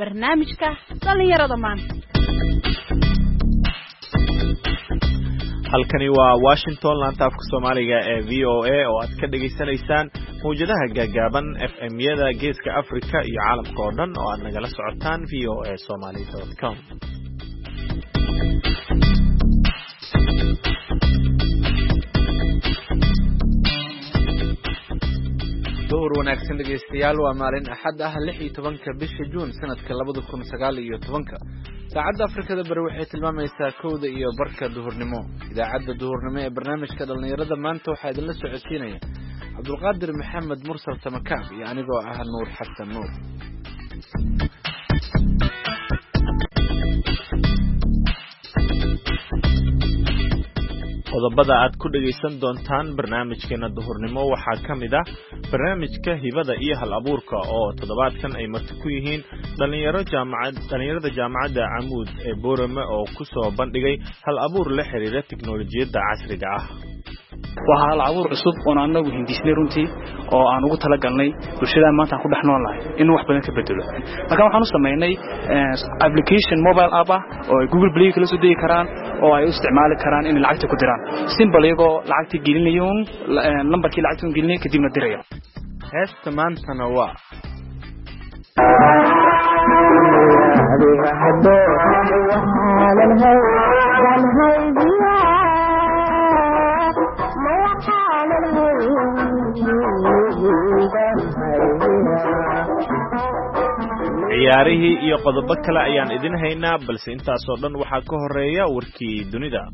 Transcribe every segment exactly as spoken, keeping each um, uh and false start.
barnaamijka dhalinyarada maanta. halkani waa Washington laanta afka Soomaaliga ee V O A oo aad ka dhageysanaysaan mowjadaha gaagaaban F M-yada Geeska Afrika iyo caalamka oo dhan oo aad nagala socotaan v o a somali dot com. door wanaagsan dhageystayaal waa maalin axad ah lix iyo tobanka bisha Juun sanadka laba kun iyo sagaal iyo tobanka. saacadda Afrikada bari waxay tilmaamaysaa kowda iyo barka duhurnimo. idaacadda duhurnimo ee barnaamijka dhalinyarada maanta waxaa idinla socodsiinaya Cabdulqaadir Maxamed Mursal Tamakaab iyo anigoo ah Nuur Xasan Nuur. qodobada aad ku dhageysan doontaan barnaamijkeena duhurnimo waxaa ka mid ah barnaamijka hibada iyo hal abuurka oo toddobaadkan ay marti ku yihiin dhalinyaro jaamacad dhalinyarada jaamacadda Camuud ee Boorama oo ku soo bandhigay hal abuur la xiriira tiknoolajiyadda casriga ah. waxa hal abuur cusub oo anagu hindisnay runtii oo aan ugu tala galnay bulshada maanta ku dhex noolahay in wax badan ka bedelo. marka waxaan u sameynay application mobile app ah oo Google Play kala soo deegi karaan oo ay u isticmaali karaan in lacagta ku diraan simple iyago lacagta gelinayoon numberkii lacagta gelinay kadibna diraya. heesta maantana waa ciyaarihii iyo qodobo kale ayaan idin haynaa balse intaas oo dhan waxaa ka horeeya warkii dunida.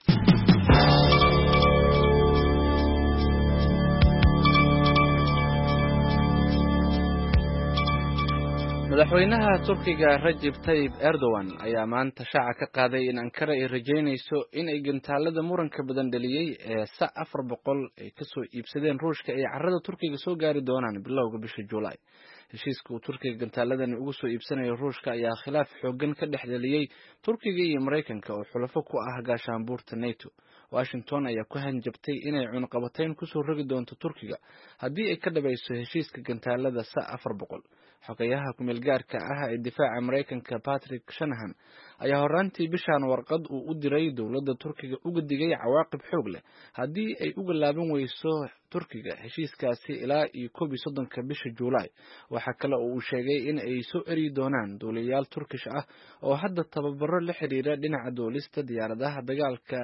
madaxweynaha Turkiga Recep Tayyip Erdogan ayaa maanta shaaca ka qaaday in Ankara ay rajeynayso in ay gantaalada muranka badan dhaliyay ee S afar boqol ay ka soo iibsadeen Ruushka ay carrada Turkiga soo gaari doonaan bilowga bisha Juulaay. heshiiska uu Turkiga gantaaladan ugu soo iibsanayo Ruushka ayaa khilaaf xooggan ka dhex dhaliyay Turkiga iyo Mareykanka oo xulafo ku ah gaashaanbuurta NATO. Washington ayaa ku hanjabtay inay cunaqabatayn ku soo rogi doonto Turkiga haddii ay ka dhabayso heshiiska gantaalada S afar boqol. xogayaha kumeel gaarka ah ee difaaca Mareykanka Patrick Shanahan ayaa horaantii bishan warqad uu u diray dowladda Turkiga uga digay cawaaqib xoog leh haddii ay uga laaban weyso Turkiga heshiiskaasi ilaa iyo koob iyo soddonka bisha Juulaay. waxa kale oo uu sheegay in ay soo eri doonaan duuliyayaal Turkish ah oo hadda tababaro la xiriira dhinaca duulista diyaaradaha dagaalka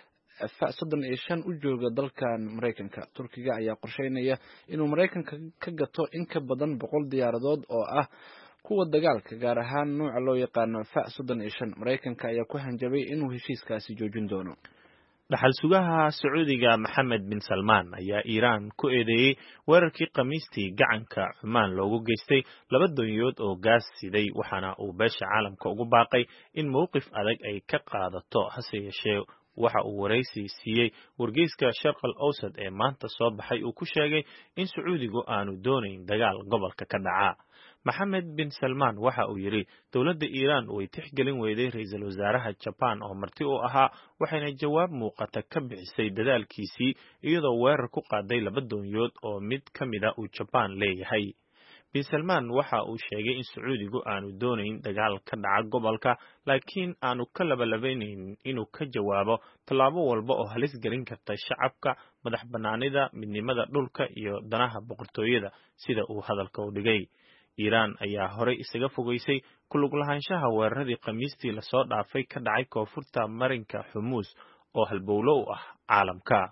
F soddon iyo shan u jooga dalkan Mareykanka. Turkiga ayaa qorsheynaya inuu Mareykanka ka gato in ka badan boqol diyaaradood oo ah kuwa dagaalka gaar ahaan nooca loo yaqaano F soddon iyo shan. Mareykanka ayaa ku hanjabay inuu heshiiskaasi joojin doono. dhaxal sugaha Sacuudiga Maxamed bin Salman ayaa Iiraan ku eedeeyay weerarkii Khamiistii gacanka Cumaan loogu geystay laba doonyood oo gaas siday waxaana uu beesha caalamka ugu baaqay in mowqif adag ay ka qaadato hase yeeshee waxa uu wareysi siiyay wargeyska Sharq al-Awsat ee maanta soo baxay uu ku sheegay in Sacuudigu aanu doonayn dagaal gobolka ka dhaca. Maxamed bin Salman waxa uu yiri dawladda Iiraan way tixgelin weyday ra'iisul wasaaraha Japan oo marti u ahaa waxayna jawaab muuqata ka bixisay dadaalkiisii iyadoo weerar ku qaaday laba doonyood oo mid kamid ah uu Japan leeyahay. bin Salman waxa uu sheegay in Sacuudigu aanu doonayn dagaal ka dhaca gobolka laakiin aanu ka labalabeynayn inuu ka jawaabo tallaabo walba oo halis gelin karta shacabka, madax banaanida, midnimada dhulka iyo danaha boqortooyada sida uu hadalka u dhigay. Iiraan ayaa horey isaga fogeysay ku lug lahaanshaha weeraradii Khamiistii la soo dhaafay ka dhacay koonfurta marinka Hormuz oo halbowlo u ah caalamka.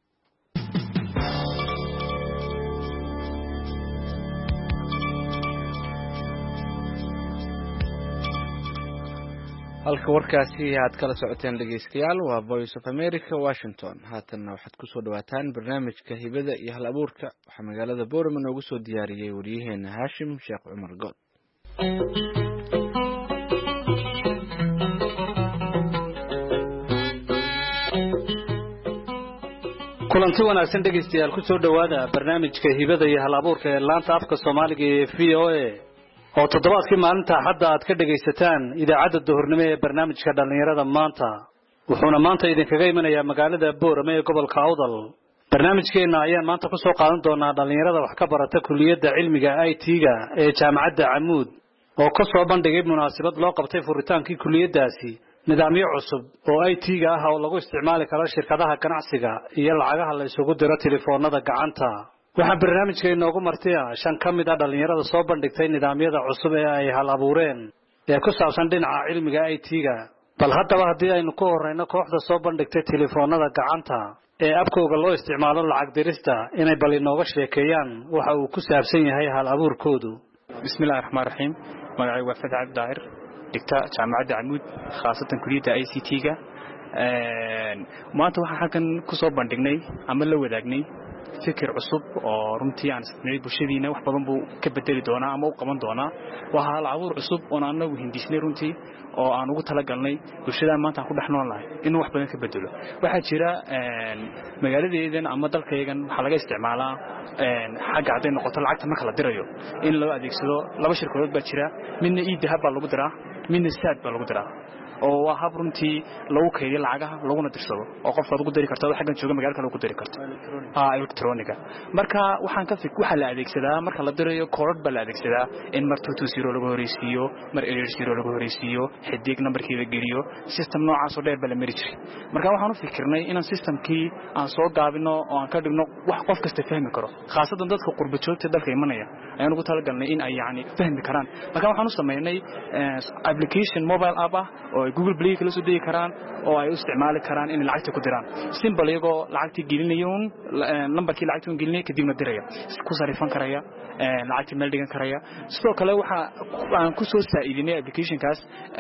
halka warkaasi aad kala socoteen dhageystayaal waa Voice of America Washington. haatanna waxaad ku soo dhawaataan barnaamijka hibada iyo hal abuurka waxa magaalada Boorama noogu soo diyaariyay wariyaheena Hashim Sheekh Cumar Good. kulanti wanaagsan dhageystayaal ku soo dhawaada barnaamijka hibada iyo hal abuurka ee laanta afka Soomaaliga ee V O A oo toddobaadkii maalinta hadda aad ka dhageysataan idaacadda duhurnimo ee barnaamijka dhalinyarada maanta. wuxuuna maanta idinkaga imanayaa magaalada Boorama ee gobolka Awdal. barnaamijkeena ayaan maanta ku soo qaadan doonaa dhalinyarada wax ka barata kulliyadda cilmiga I T-ga ee jaamacadda Camuud oo ka soo bandhigay munaasabad loo qabtay furitaankii kuliyadaasi nidaamyo cusub oo I T-ga ah oo lagu isticmaali karo shirkadaha ganacsiga iyo lacagaha la isugu diro telefoonada gacanta. waxaa barnaamijka inoogu martay shan ka mid ah dhalinyarada soo bandhigtay nidaamyada cusub ee ay hal abuureen ee ku saabsan dhinaca cilmiga I T-ga. bal haddaba haddii aynu ku horeyno kooxda soo bandhigtay telefoonada gacanta ee abkooga loo isticmaalo lacag dirista inay bal inooga sheekeeyaan waxa uu ku saabsan yahay hal abuurkoodu. bismillaahir rahmaanir rahiim. magacaygu waa Fadci Cabdi Daahir, dhigta jaamacadda Camuud khaasatan kuliyadda I C T-ga. maanta waxaan halkan ku soo bandhignay ama la wadaagnay fikir cusub oo runtii aan isticmaalay bulshadiina wax badan buu ka bedeli doonaa ama u qaban doonaa. waxa hal abuur cusub oo anagu hindisnay runtii oo aan ugu tala galnay bulshada maanta ku dhaxnoolahay in wax badan ka bedelo. waxa jira magaaladeedan ama dalkaygan waxa laga isticmaalaa xagga haday noqoto lacagta marka la dirayo in loo adeegsado laba shirkadood baa jira, midna e-dahab baa lagu diraa, midna saad baa lagu diraa oo waa hab runtii lagu kaydiyo lacagaha laguna dirsado oo qofka ugu diri karto xaggan jooga magaalada lagu diri karto ah electroniga. marka waxaan ka fikir waxa la adeegsadaa marka la dirayo koodh baa la adeegsadaa in mar two two zero lagu horeysiiyo, mar eight zero lagu horeysiiyo, xidig numberkiisa geliyo, system noocaas oo dheer baa la mari jiray. marka waxaan u fikirnay inaan systemkii aan soo gaabino oo aan ka dhigno wax qof kasta fahmi karo, khaasatan dadka qurbo joogta dalka imanaya ayaan ugu tala galnay in ay yaani fahmi karaan. marka waxaan u sameeynay application mobile app ah oo Google Play kala soo dhigi karaan oo ay u isticmaali karaan in lacagta ku diraan simple iyagoo lacagtii gelinayoon numberkii lacagta gelinay kadibna diraya ku sarifan karaya lacagtii meel dhigan karaya. sidoo kale waxa aan ku soo saaidinay application-kaas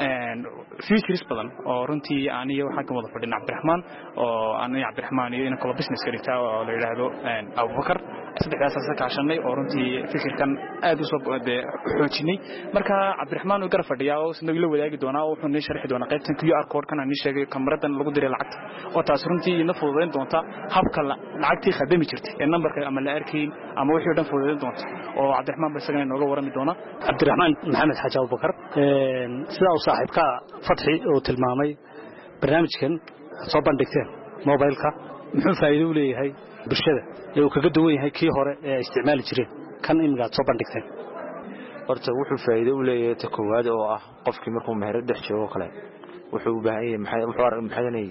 features badan oo runtii aan iyo waxa ka wada fadhina Cabdiraxmaan oo aan iyo Cabdiraxmaan iyo in kala business ka dhigtaa oo la yiraahdo Abubakar saddexdaas ka kaashanay oo runtii fikirkan aad u soo xoojinay. marka Cabdiraxmaan uu garab fadhiyaa oo sidoo la wadaagi doonaa oo wuxuu sharxi doonaa qaybtan Q R code kana sheegay kameradan lagu diray lacagta oo taas runtii ina fududeyn doonta habka lacagtii khadami jirtay ee numberka ama la arkiin ama wixii dhan fududeyn doonta oo Cabdiraxmaan basagana nooga warami doona. Cabdiraxmaan Maxamed Xaaji Abubakar een sida uu saaxiibka Fadxi oo tilmaamay barnaamijkan soo bandhigteen mobile-ka muxuu faa'iido u leeyahay bulshada ee uu kaga duwan yahay kii hore ee isticmaali jireen kan imika soo bandhigteen. horta wuxuu faa'iido u leeyahay ta koowaad oo ah qofkii markuu meherad dhex joogo kale wuxuu u baahan yahay maxay wuxuu arag maxadanay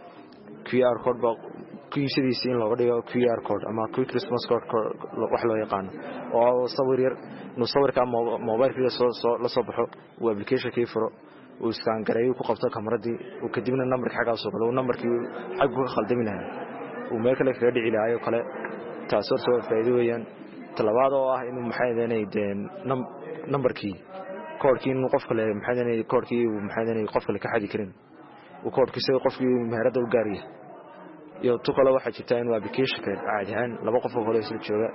Q R code ba kiisidiisa in loo dhigo Q R code ama quick response code wax loo yaqaan oo sawir yar no sawirka mobile-ka soo la soo baxo oo application-ka furo oo scan gareeyo ku qabto kameradii oo kadibna numberka xaga soo galo numberkii xag ku khaldami lahaa oo meel kale kaga dhici lahayo kale taas oo soo faa'iido weeyaan. talabaad oo ah inuu maxadanay numberkii koodkii inuu qof kale maxadanay koodkii uu maxadanay qof kale ka xadi karin oo koodkii soo qofkii meherada u gaariyo iyo tu kale waxa jirta in application-ka caadi ahaan laba qof oo kale isla jooga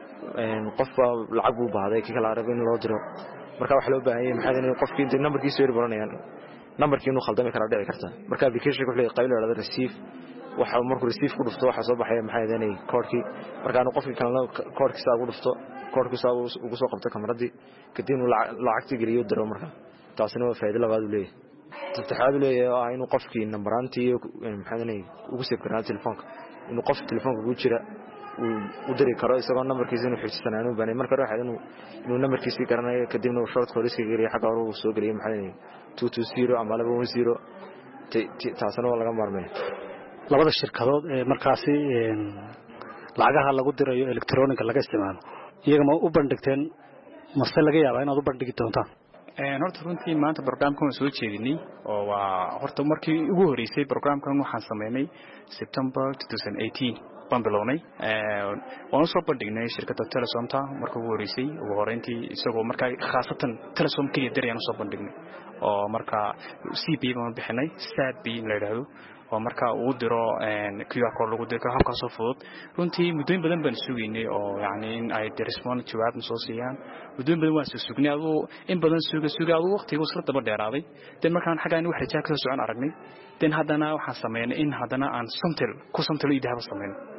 een qofba lacag u baahday kii kala arag in loo diro. marka waxa loo baahan yahay maxadanay qofkii inta numberkiisa yar baranayaan numberkii inuu khaldami kara dhici karta. marka application-ka wuxuu leeyahay qayb la yiraahdo receive waxa markuu receive ku dhufto waxa soo baxaya maxadanay koodkii marka aanu qofkii kale koodkiisa ugu dhufto koodkiisa ugu soo qabto kameradii kadibna lacagtii geliyo diro. marka taasina waa faa'iido labaad u leeyahay. taxaad leeyahay inuu qofkii numberantii maxadanay ugu soo karnaa telefoonka inuu qof telefoonka ugu jira uu diri karo isagoo numberkiisa inuu xigsanaan u baahnay. marka waxa inuu inuu numberkiisa garanayo kadibna uu short code iska geliyo xagga hore uu soo geliyo maxadanay two two zero ama laba one zero taasina waa laga maarmay. labada shirkadood ee markaasi een lacagaha lagu dirayo electronic laga isticmaalo iyaga ma u bandhigteen mase laga yaabaa inaad u bandhigi doontaan. een horta runtii maanta barnaamijkan soo jeedinay oo waa horta markii ugu horeysay barnaamijkan waxaan sameynay September twenty eighteen baan bilownay. een waan soo bandhignay shirkadda Telesomta markii ugu horeysay ugu horeyntii isagoo markaa khaasatan Telesom kaliya dirayaan soo bandhignay oo markaa C B baan bixinay saad B la yiraahdo oo marka uu diro een Q R code lagu diro habka soo fudud. runtii muddo badan baan suugaynay oo yaani in ay response jawaab soo siiyaan muddo badan waan suugnay adoo in badan suuga suuga adoo waqtiga isla daba dheeraaday tan markaan xagaan wax rajaak soo socon aragnay tan haddana waxaan sameeynay in haddana aan somtel ku somtel idahaba sameeyno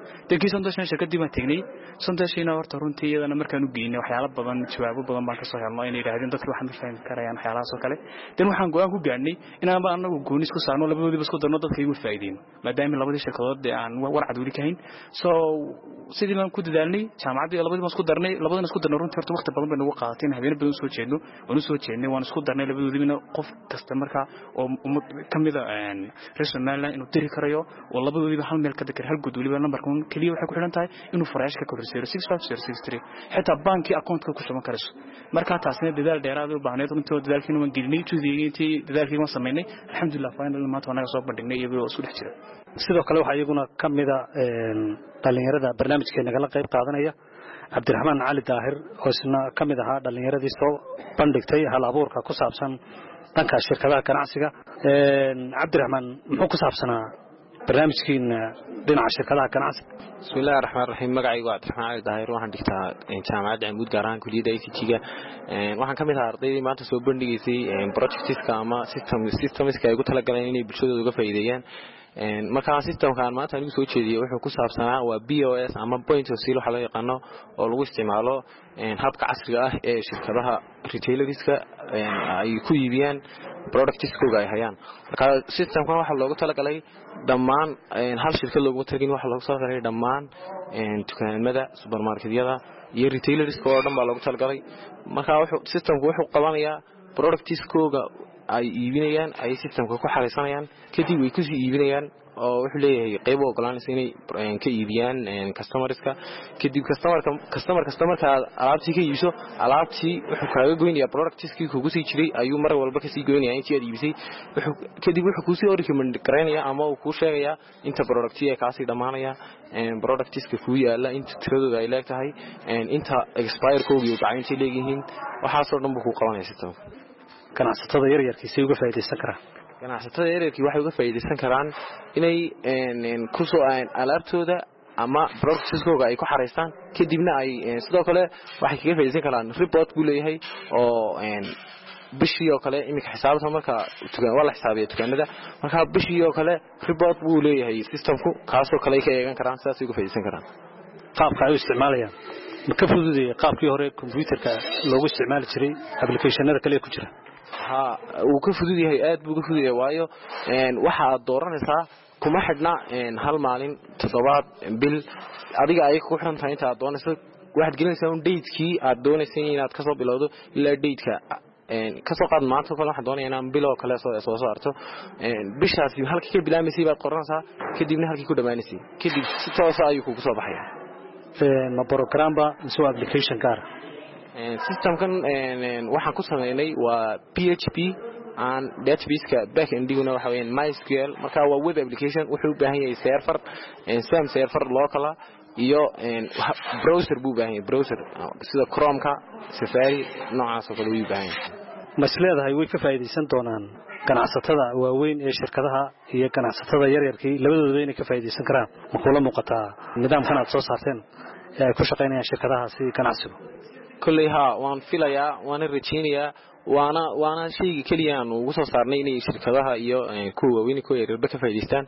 dadkii santooshan shirkadii baan tagnay santooshiina horta runtii iyadana markaan u geynay waxyaalo badan jawaabo badan baan ka soo helnay inay yiraahdeen dadku waxaan fahmi karayaan waxyaalahaas oo kale dan waxaan go'aan ku gaarnay inaan ba anagu goonis ku saarno labadoodiba isku darno dadka igu faa'iideyn maadaama labadii shirkadood aan war cad wali ka hayn so sidii baan ku dadaalnay jaamacadii labadiiba isku darnay labadana isku darno runtii horta waqti badan bay nagu qaadatay habeen badan soo jeedno waan soo jeednay waan isku darnay labadoodiba qof kasta marka oo kamida aan Somaliland inuu diri karayo oo labadoodiba hal meel ka dakar hal gud waliba numberkan kaliya waxay ku xiran tahay inuu faraashka ka horseero six five zero six three xitaa banki account-ka ku shuban karayso marka taasina dadaal dheeraad u baahneed runtii dadaalkiina waan gelinay tuudiyeyntii dadaalkiina waan sameynay alxamdulillah finally maanta wanaga soo bandhignay iyagoo isku dhex jira sidoo kale waxa iyaguna kamida een dhalinyarada barnaamijkeena nagala qayb qaadanaya Cabdiraxmaan Cali Daahir oo isna kamid ahaa dhalinyaradii soo bandhigtay hal abuurka ku saabsan dhanka shirkadaha ganacsiga een Cabdiraxmaan muxuu ku saabsanaa barnaamijkiina dhinaca shirkadaha ganacsiga bismillaahir rahmaanir rahiim magacaygu waa Cabdiraxmaan Cali Daahir waxaan dhigtaa jaamacadda Amuud gaar ahaan kulliyadda I C T-ga een waxaan kamid ahaa ardaydii maanta soo bandhigaysay projects-ka ama system systems-ka ay ugu talagaleen inay bulshadooda uga faa'iideeyaan een marka systemkan maanta anigu soo jeediyay wuxuu ku saabsanaa waa P O S ama point of sale waxa loo yaqaano oo lagu isticmaalo een habka casriga ah ee shirkadaha retailerska een ay ku iibiyaan products-kooda ay hayaan marka systemkan waxa loogu talagalay dhammaan een hal shirkad loogu talagalay waxa loogu talagalay dhammaan een dukaamada supermarketyada iyo retailerska oo dhan baa loogu talagalay marka wuxuu systemku wuxuu qabanayaa products-kooda ay iibinayaan ay systemka ku xareysanayaan kadib way ku sii iibinayaan oo wuxuu leeyahay qayb ogolaanaysa inay ka iibiyaan customerska kadib customerka customer customerka alaabtii ka iibso alaabtii wuxuu kaaga goynayaa productskii kugu sii jiray ayuu mar walba ka sii goynayaa intii aad iibisay wuxuu kadib wuxuu ku sii recommend gareynayaa ama uu ku sheegayaa inta productii ay kaasi dhamaanaya een productska ku yaala inta tiradooda ay leedahay een inta expire koobi oo gacantii leeyihiin waxa soo dhan buu ku qabanaysaa systemka ganacsatada yar yarkii si uga faa'iideysan karaan ganacsatada yar yarkii waxay uga faa'iideysan karaan inay een ku soo aan alaabtooda ama productskooda ay ku xareystaan kadibna ay sidoo kale waxay kaga faa'iideysan karaan report buu leeyahay oo een bishii oo kale imika xisaabta marka tukaan wala xisaabiyo tukaanada marka bishii oo kale report buu leeyahay systemku kaas oo kale ay ka eegan karaan sidaas uga faa'iideysan karaan qaabka ay u isticmaalayaan ka fududeeyay qaabkii hore computerka loogu isticmaali jiray applicationada kale ku jira ha uu ka fudud yahay aad buu ka fudud yahay waayo een waxa aad dooranaysaa kuma xidhna een hal maalin toddobaad bil adiga ay ku xiran tahay inta aad doonayso waxaad gelinaysaa un date-kii aad doonaysay inaad ka soo bilowdo ilaa date-ka een ka soo qaad maanta kale waxaan doonayaa inaan bilo kale soo soo saarto een bishaasi halkii ka bilaamaysay baad qoranaysaa kadibna halkii ku dhamaanaysay kadib si toos ah ayuu kugu soo baxayaa een ma program ba mise application gaar een systemkan een waxaan ku sameeynay waa P H P and database-ka back-end-guna waxa weeyaan MySQL marka waa web application wuxuu u baahan yahay server een sam server local iyo een browser buu baahan yahay browser sida Chrome-ka Safari noocaas oo kale uu baahan yahay masleedahay way ka faa'iideysan doonaan ganacsatada waaweyn ee shirkadaha iyo ganacsatada yar yarkii labadooda inay ka faa'iideysan karaan ma kula muuqataa nidaamkan aad soo saarteen ee ay ku shaqeynayaan shirkadahaasi ganacsiga kulli ha waan filayaa waan rajeynayaa waana waana shay kaliya aan ugu soo saarnay inay shirkadaha iyo kuwa waaweyn kuwa yarba ka faa'iideystaan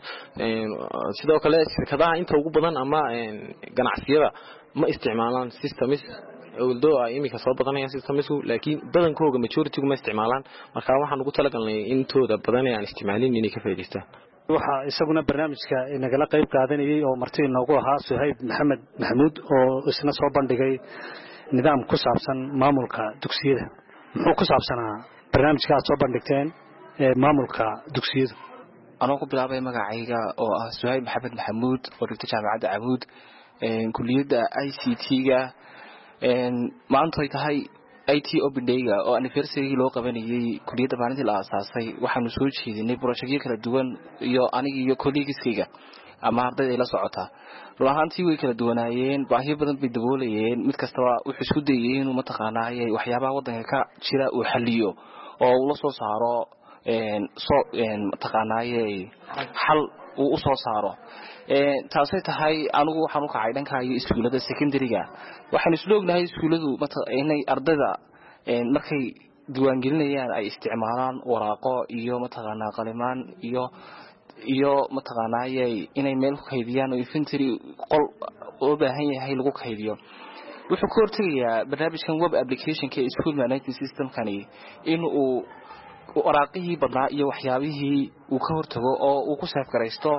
sidoo kale shirkadaha inta ugu badan ama ganacsiyada ma isticmaalaan systems although ay imika soo badanayaan systemsku laakiin badankooda majority ma isticmaalaan marka waxaan ugu talagalnay intooda badan aan isticmaalin inay ka faa'iideystaan waxa isaguna barnaamijka inagala qayb qaadanayay oo marti inoogu ahaa Suhayb Maxamed Maxamuud oo isna soo bandhigay nidaam ku saabsan maamulka dugsiyada muxuu ku saabsanaa barnaamijka aad soo bandhigteen ee maamulka dugsiyada anoo ku bilaabay magacayga oo ah Suhayb Maxamed Maxamuud oo dhigta jaamacadda Amuud ee kulliyadda I C T-ga ee maanta ay tahay I T Open Day-ga oo anniversary loo qabanayay kulliyadda maalintii la aasaasay waxaanu soo jeedinay projectyo kala duwan iyo aniga iyo colleagues-kayga ama ardayda la socota ruuxantii way kala duwanaayeen baahiyo badan bay daboolayeen mid kastaba wuxuu isku dayay inuu mataqaanaayay waxyaabaha wadanka ka jira uu xaliyo oo uu la soo saaro een soo een mataqaanaayay xal uu u soo saaro ee taasay tahay anigu waxaan u kacay dhanka iyo iskuulada secondary-ga waxaan isla ognahay iskuuladu inay ardayda een markay diiwaangelinayaan ay isticmaalaan waraaqo iyo mataqaanaa qalimaan iyo iyo mataqaanaa inay meel ku kaydiyaan oo inventory qol oo baahan yahay lagu kaydiyo wuxuu ka hortagayaa barnaamijkan web application-ka ee school management system-kani in uu waraaqihii badnaa iyo waxyaabihii uu ka hortago oo uu ku saaf garaysto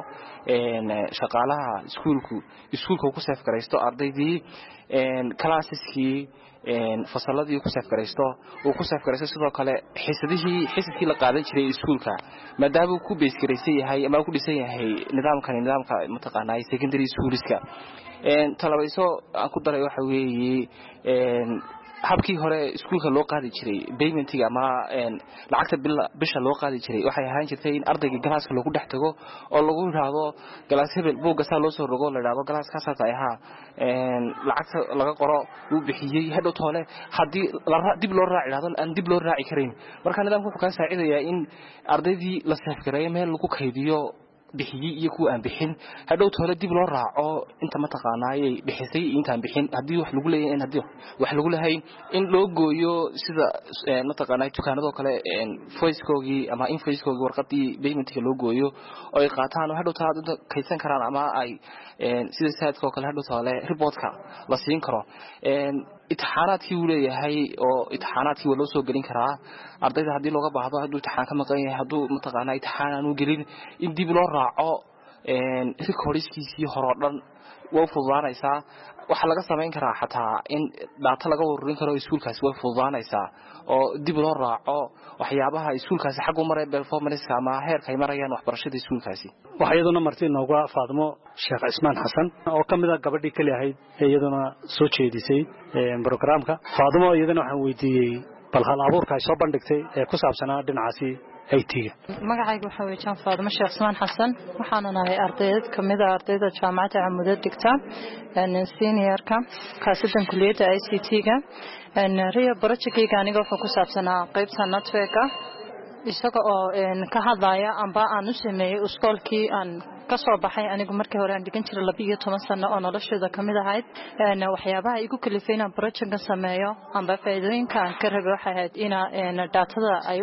shaqaalaha iskuulku iskuulka uu ku saaf garaysto ardaydii classeski fasaladii ku saaf garaysto uu ku saaf garaysto sidoo kale xisadihii xisadkii la qaadan jiray iskuulka maadaama uu ku base garaysan yahay ama ku dhisan yahay nidaamkan nidaamka mataqaanaa secondary schoolska talabayso aan ku daray waxa weeye habkii hore iskuulka loo qaadi jiray paymentiga ama lacagta bisha loo qaadi jiray waxay ahaan jirtay in ardayga galaaska lagu dhex tago oo lagu yiraahdo galaas hebel buugga saa loo soo rogo la yiraahdo galaaskaas ay ahaa lacagta laga qoro uu bixiyay hadhow toole haddii dib loo raaci yiraahdo aan dib loo raaci karin marka nidaamku wuxuu ka saacidayaa in ardaydii la safgareeyo meel lagu kaydiyo bixiyay iyo kuwa aan bixin hadhow toole dib loo raaco inta mataqaanaayay bixisay intaan bixin hadii wax lagu leeyahay in hadii wax lagu leeyahay in loo gooyo sida mataqaanaay dukaanado kale voice-koogii ama invoice-koogii warqadii payment-ka loo gooyo oo ay qaataan hadhow toole kaydsan karaan ama ay sida saadkoo kale hadhow toole report-ka la siin karo imtixaanaadkii uu leeyahay oo imtixaanaadkii waa loo soo gelin karaa ardayda haddii looga baahdo hadduu imtixaan ka maqan yahay hadduu mataqaanaa imtixaan aanu gelin in dib loo raaco recordskiisii hore oo dhan way fududaanaysaa waxaa laga samayn karaa xataa in data laga ururin karo iskuulkaasi way fududaanaysaa oo dib loo raaco waxyaabaha iskuulkaasi xag u maray performance ama heerka ay marayaan waxbarashada iskuulkaasi waxa iyaduna martii nooga faadmo Sheekh Ismaan Xasan oo kamid ah gabadhii kale ahayd ee iyaduna soo jeedisay programka faadmo iyaduna waxaan weydiiyay bal hal abuurka ay soo bandhigtay ee ku saabsanaa dhinacaasi I T-ga magacaygu waxa weeye Jaan Faadmo Sheekh Ismaan Xasan waxaan nahay ardayd kamid ah ardayda jaamacadda Camuud digta ee senior-ka kaasadan kulliyadda I C T-ga ee riyo project-kayga aniga wuxuu ku saabsanaa qaybta network-ka isaga oo ka hadlaya amba aan u sameeyay iskoolkii aan ka soo baxay anigu markii hore aan dhigan jiray laba iyo toban sano oo noloshayda kamid ahayd een waxyaabaha igu kalifayna project-kan sameeyo amba faa'iidooyinka aan ka rabay waxa ahayd in data-da ay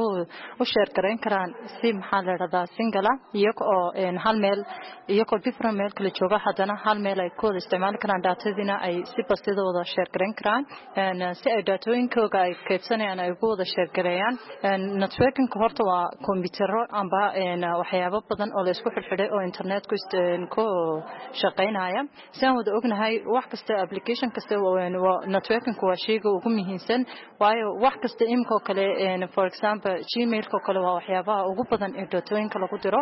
u share gareyn karaan si maxaa la yiraahdaa single iyaga oo hal meel iyaga different meel kala jooga haddana hal meel ay ku wada isticmaali karaan data-dina ay si basiid ah wada share gareyn karaan een si ay data-ooyinkooda ay kaydsanayaan ay ugu wada share gareeyaan networking-ka horta waa kombiyuutarro amba waxyaabo badan oo la isku xirxiray oo internet ku ku shaqeynaya saan wada ognahay wax kasta application kasta waa networking waa shayga ugu muhiimsan waayo wax kasta imko kale for example gmail ko kale waa waxyaabaha ugu badan ee datooyinka lagu diro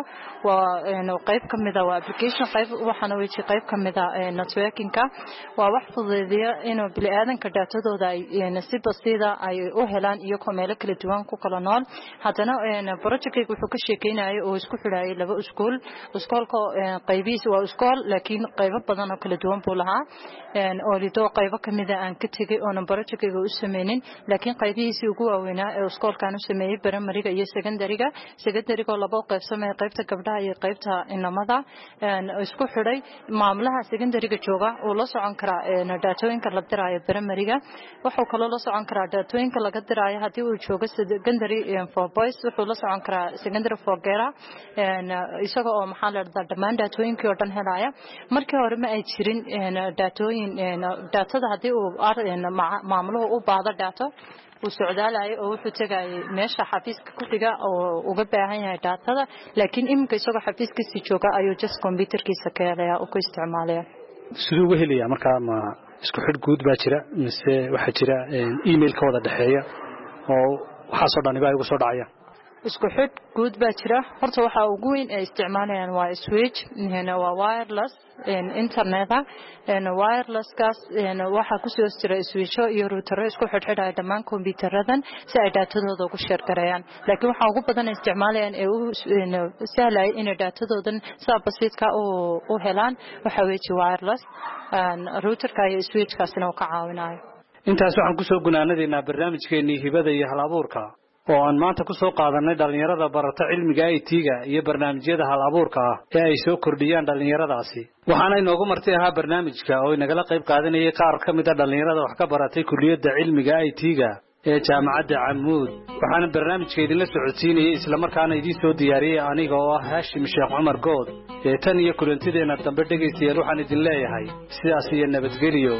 waa qayb kamid ah waa application qayb waxana weeji qayb kamid ah networking-ka waa wax fududeeya inuu bini'aadanka datadooda ay si basiida ay u helaan iyo meelo kala duwan ku kala nool haddana project-kaygu wuxuu ka sheekeynayo oo isku xidhaayay laba iskuul iskoolka qaybihiisa waa iskool laakiin qaybo badan oo kala duwan buu lahaa oo lido qaybo kamid ah aan ka tagay oo project-kayga u sameeynin laakiin qaybihiisa ugu waaweynaa ee iskoolkaan u sameeyay primary-ga iyo secondary-ga secondary-ga laba qaybsamay qaybta gabdhaha iyo qaybta inamada isku xidhay maamulaha secondary-ga jooga oo la socon kara datooyinka la diraayo primary-ga wuxuu kale la socon karaa datooyinka laga diraayo hadii uu joogo secondary for boys wuxuu la socon karaa secondary for girls isaga oo maxaa la yiraahdaa dhammaan datooyinkii oo dhan helaya markii hore ma ay jirin datooyin datada hadii uu maamuluhu u baahdo dato uu socdaalay oo wuxuu tagay meesha xafiiska ku xiga oo uga baahan yahay datada laakiin imika isagoo xafiiskiisa jooga ayuu just computerkiisa ka helaya oo ku isticmaalaya sidoo ugu helaya marka ma isku xid guud baa jira mise waxa jira email ka wada dhaxeeya oo waxa soo dhaniba ay ugu soo dhacayaan isku xid guud baa jira horta waxa ugu weyn ee isticmaalayaan waa switch hena waa wireless in internet and wireless kaas waxa ku soo jira switch iyo router isku xidhxidhay dhammaan kombiyuutaradan si ay datadooda ugu share gareeyaan laakiin waxa ugu badan isticmaalayaan ee u sahlay in datadoodan si basiidka u helaan waxa weeye wireless and router-ka iyo switch kaasina uu ka caawinayo intaas waxaan ku soo gunaanadeena barnaamijkeennii hibada iyo hal abuurka oo aan maanta ku soo qaadanay dhalinyarada barata cilmiga I T-ga iyo barnaamijyada hal abuurka ah ee ay soo kordhiyaan dhalinyaradaasi waxaana inoogu martay ahaa barnaamijka oo inagala qayb qaadanayay qaar ka mid ah dhalinyarada wax ka baratay kulliyadda cilmiga I T-ga ee jaamacadda Camuud waxaana barnaamijka idinla socodsiinayay isla markaana idin soo diyaariyay aniga oo ah Hashim Sheekh Cumar Good ee tan iyo kulantideena dambe dhageystayaal waxaan idin leeyahay sidaas iyo nabadgelyo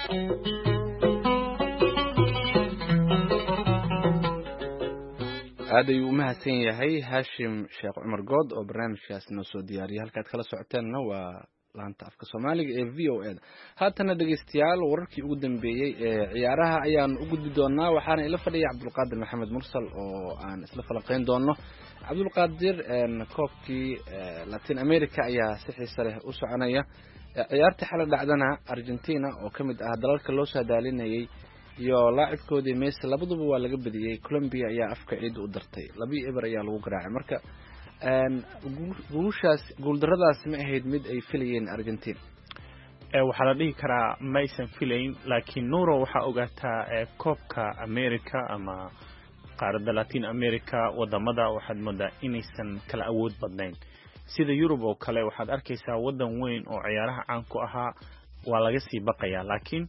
aad ayuu u mahadsan yahay Hashim Sheekh Cumar Good oo barnaamijkaas noo soo diyaariyay halkaad kala socoteenna waa laanta afka Soomaaliga ee V O A haatana dhageystayaal wararkii ugu dambeeyay ee ciyaaraha ayaan u gudbi doonaa waxaana ila fadhiya Cabdulqaadir Maxamed Mursal oo aan isla falanqeyn doono Cabdulqaadir een koobkii Latin America ayaa si xiiso leh u soconaya ciyaartii xalay dhacdana Argentina oo kamid ah dalalka loo saadaalinayay iyo laacibkoodii Messi labaduba waa laga badiyay Colombia ayaa afka ciid u dartay laba eber ayaa lagu garaacay marka een guushaas guuldaradaas ma ahayd mid ay filayeen Argentina ee waxa la dhihi karaa maysan filayn laakiin Nuro waxa ogaataa koobka America ama qaaradda Latin America wadamada waxaad moodaa inaysan kala awood badnayn sida Europe oo kale waxaad arkaysaa wadan weyn oo ciyaaraha caan ku ahaa waa laga sii baqaya laakiin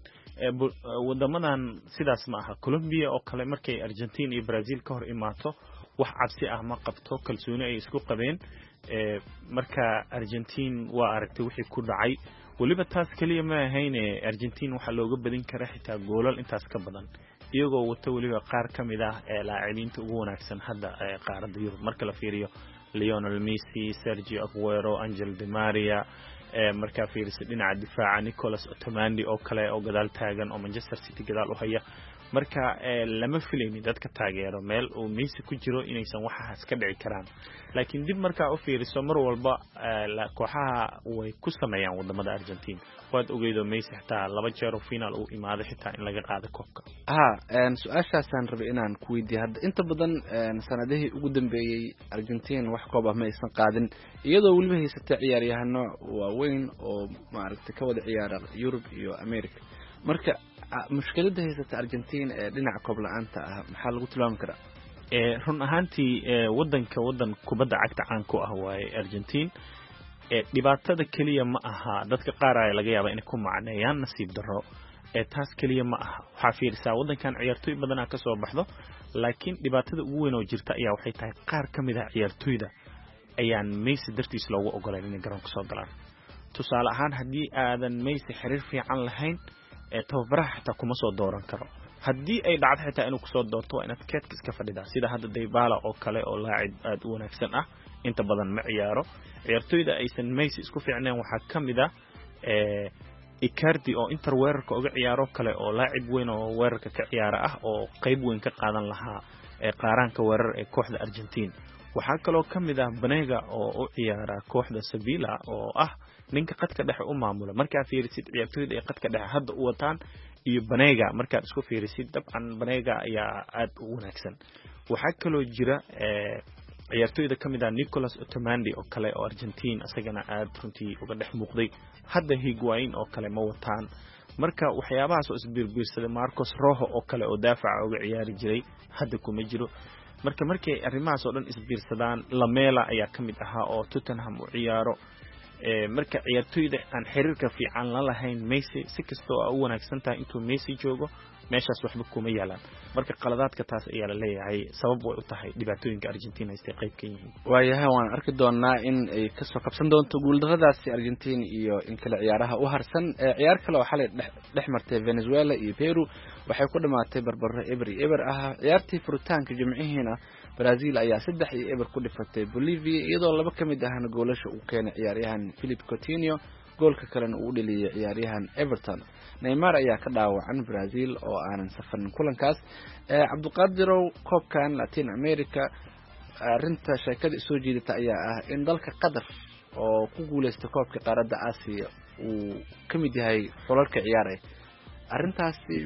wadamadan sidaas ma aha Colombia oo kale markay Argentina iyo Brazil ka hor imaato wax cabsi ah ma qabto kalsooni ay isku qabeen ee marka Argentina waa aragtay wixii ku dhacay waliba taas kaliya ma ahayn Argentina waxa looga badin karaa xitaa goolal intaas ka badan iyagoo wata waliba qaar kamid ah ee laacibiinta ugu wanaagsan hadda ee qaaradda Yurub marka la fiiriyo Lionel Messi, Sergio Aguero, Angel Di Maria ee marka fiiriso dhinaca difaaca Nicolas Otamendi oo kale oo gadaal taagan oo Manchester City gadaal u haya marka lama filaynin dadka taageero meel oo Messi ku jiro inaysan waxaas ka dhici karaan laakiin dib marka u fiiriso mar walba la kooxaha way ku sameeyaan wadamada Argentina waad ogeedo Messi xitaa laba jeer oo final uu imaaday xitaa in laga qaado koobka ha een su'aashaasaan rabay inaan ku weydiiyo hadda inta badan sanadihii ugu dambeeyay Argentina wax koob ah ma aysan qaadin iyadoo waliba haysatay ciyaaryahano waaweyn oo maaragtay ka wada ciyaara Europe iyo America marka mushkiladda haysata Argentina ee dhinaca koob la'aanta ah maxaa lagu tilmaami karaa ee run ahaantii wadanka wadan kubadda cagta caan ku ah waay Argentina ee dhibaatada kaliya ma aha dadka qaar ay laga yaabaa inay ku macneeyaan nasiib darro ee taas kaliya ma aha waxa fiirsaa wadankan ciyaartoy badan ka soo baxdo laakiin dhibaatada ugu weyn oo jirta ayaa waxay tahay qaar kamid ah ciyaartoyda ayaan Messi dartiis loogu ogolayn inay garoonka soo galaan tusaale ahaan haddii aadan Messi xiriir fiican lahayn ee tababaraha xitaa kuma soo dooran karo haddii ay dhacdo xitaa inuu ku soo doorto waa inaad keedka iska fadhidaa sida hadda Dybala oo kale oo laacib aad u wanaagsan ah inta badan ma ciyaaro ciyaartoyda aysan Messi isku fiicneen waxa kamid ah ee Icardi oo Inter weerarka uga ciyaaro kale oo laacib weyn oo weerarka ka ciyaara ah oo qayb weyn ka qaadan lahaa ee qaranka weerar ee kooxda Argentina waxa kale oo kamid ah Banega oo u ciyaara kooxda Sevilla oo ah ninka qadka dhexe u maamula marka fiirisid ciyaartoyda ee qadka dhexe hadda u wataan iyo Banega marka isku fiirisid dabcan Banega ayaa aad u wanaagsan waxa kale oo jira ee ciyaartoyda kamid ah Nicolas Otamendi oo kale oo Argentina asagana aad runtii uga dhex muuqday hadda Higuain oo kale ma wataan marka waxyaabahaas oo isbiirbiirsaday Marcos Rojo oo kale oo daafaca uga ciyaari jiray hadda kuma jiro marka markay arrimahaas oo dhan isbiirsadaan Lamela ayaa kamid ahaa oo Tottenham u ciyaaro ee marka ciyaartoyda aan xiriirka fiican la lahayn Messi si kastoo ay u wanaagsan tahay intuu Messi joogo meeshaas waxba kuma yaalaan marka qaladaadka taas ayaa la leeyahay sabab way u tahay dhibaatooyinka Argentina ay qayb ka yihiin waayahay waan arki doonaa in ay ka soo qabsan doonto guuldaradaasi Argentina iyo in kala ciyaaraha u harsan ciyaar kale oo xalay dhex martay Venezuela iyo Peru waxay ku dhamaatay barbaro eber eber ah ciyaartii furitaanka jimcihiina Brazil ayaa saddex iyo eber ku dhifatay Bolivia iyadoo laba kamid ahna goolasha uu keenay ciyaaryahan Philippe Coutinho goolka kalena uu dhaliyay ciyaaryahan Everton Neymar ayaa ka dhaawacan Brazil oo aanan safarin kulankaas ee Cabdulqaadirow koobkan Latin America arinta sheekada soo jeedita ayaa ah in dalka Qatar oo ku guuleystay koobka qaaradda Aasiya uu kamid yahay xulalka ciyaaray arintaasi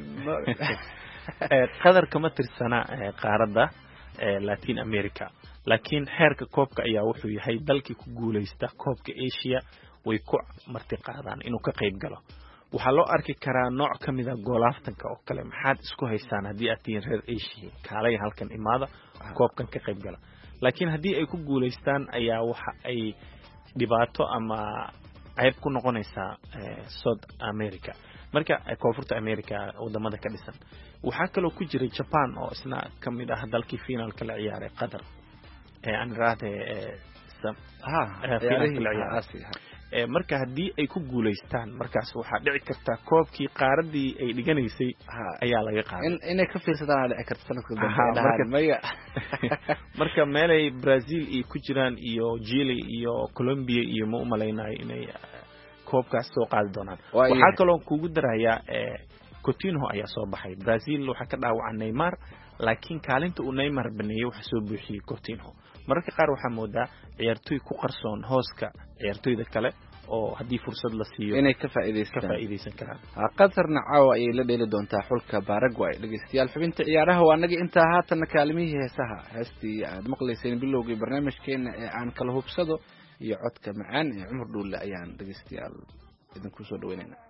ee Qatar kama tirsana qaaradda Latin America laakiin heerka koobka ayaa wuxuu yahay dalkii ku guuleysta koobka Asia way ku marti qaadaan inuu ka qayb galo waxa loo arki karaa nooc kamid ah goolaftanka oo kale maxaad isku haystaan hadii aad tiin reer Asia kaalay halkan imaada koobkan ka qayb gala laakiin hadii ay ku guuleystaan ayaa waxa ay dhibaato ama ayb ku noqonaysaa South America marka koonfurta America wadamada ka dhisan waxaa kaloo ku jiray Japan oo isna kamid ah dalkii finalka la ciyaaray Qatar ee aan raade ee ha finalka la ciyaaray ee marka hadii ay ku guuleystaan markaas waxa dhici karta koobkii qaaradii ay dhiganaysay ayaa laga qaaday in inay ka fiirsadaan dhici karta sanadka dambe maya marka meelay Brazil iyo ku jiraan iyo Chile iyo Colombia iyo ma u maleynay inay koobkaas soo qaadi doonaan waxa kaloo kugu daraya ee Coutinho ayaa soo baxay Brazil waxa ka dhaawacay Neymar laakiin kaalinta uu Neymar baneeyay waxa soo buuxiyay Coutinho marka qaar waxa moodaa ciyaartoy ku qarsoon hooska ciyaartoyda kale oo hadii fursad la siiyo inay ka faa'iideystaan ka faa'iideysan karaan qatarna caawa ay la dheeli doontaa xulka Paraguay dhageystayaal xubinta ciyaaraha waa naga inta haatan kaalimihii heesaha heestii aad maqlayseen bilowgii barnaamijkeena ee aan kala hubsado iyo codka macaan ee Cumar Dhuule ayaan dhageystayaal idinku soo dhaweynaynaa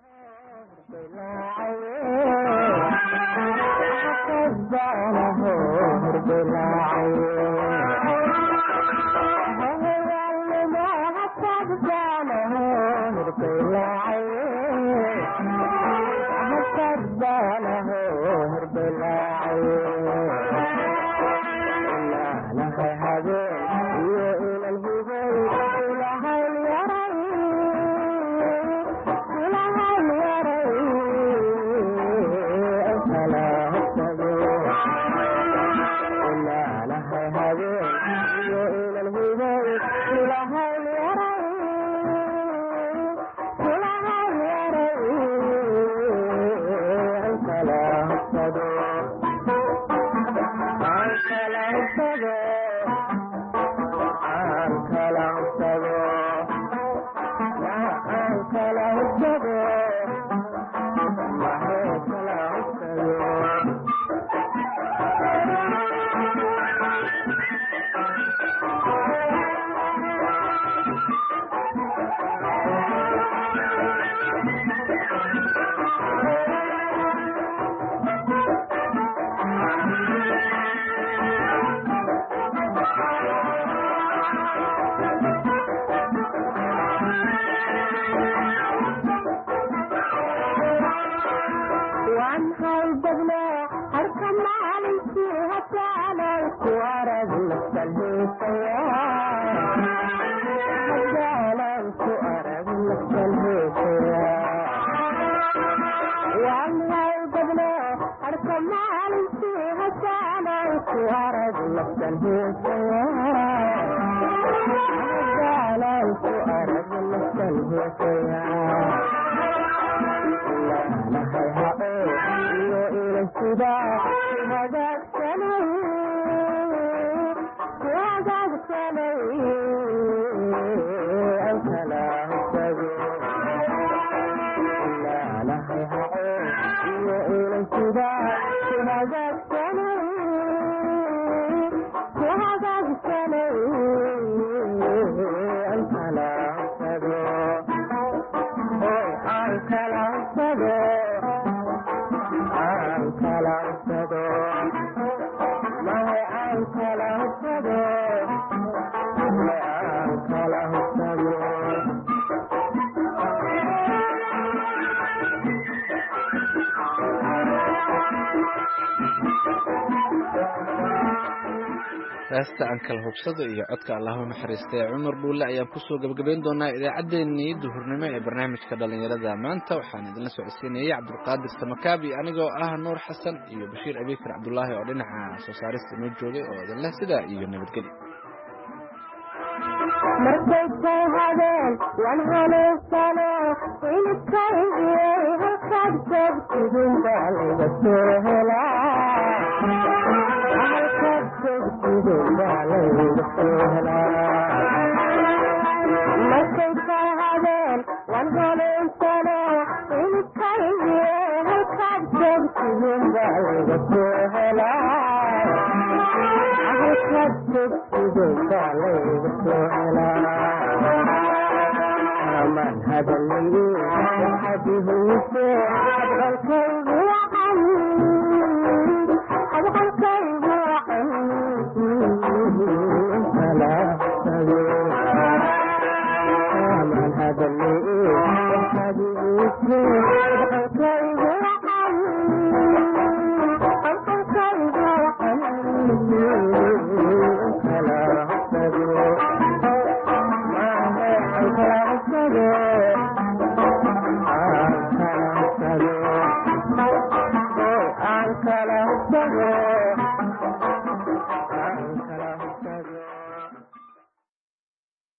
heesta aan kala hubsado iyo codka Allahu naxariistay Cumar Dhuule ayaan ku soo gabagabeyn doonaa idaacadeennii duhurnimo ee barnaamijka dhalinyarada maanta waxaan idin socodsiinayay Cabdulqaadir Samakaabi anigoo ah Nuur Xasan iyo Bashiir Abikar Cabdullaahi oo dhinaca soo saarista noo joogay oo idin leh sida iyo nabadgelyo markay hadeen waan haleesano intaydii halkaad joogtidin baa laga soo helaa halkaad joogtidin baa laga soo helaa markay hadeen waan haleesano intaydii halkaad joogtidin baa laga soo helaa halkaad joogtidin baa laga soo helaa من هذا اللي حبيه أبغى الكلب وعن أبغى الكلب وعن فلا تبيه من هذا اللي حبيه